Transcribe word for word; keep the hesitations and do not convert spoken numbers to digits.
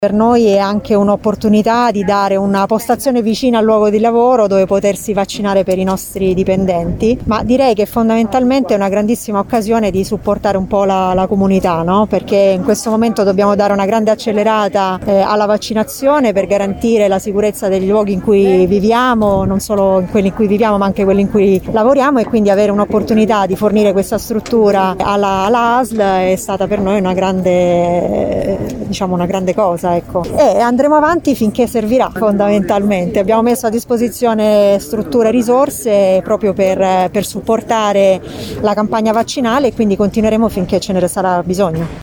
Per noi è anche un'opportunità di dare una postazione vicina al luogo di lavoro dove potersi vaccinare per i nostri dipendenti, ma direi che fondamentalmente è una grandissima occasione di supportare un po' la, la comunità, no? Perché in questo momento dobbiamo dare una grande accelerata eh, alla vaccinazione per garantire la sicurezza degli luoghi in cui viviamo, non solo in quelli in cui viviamo ma anche quelli in cui lavoriamo, e quindi avere un'opportunità di fornire questa struttura alla, alla A S L è stata per noi una grande, diciamo una grande cosa. Ecco. E andremo avanti finché servirà fondamentalmente. Abbiamo messo a disposizione strutture e risorse proprio per, per supportare la campagna vaccinale e quindi continueremo finché ce ne sarà bisogno.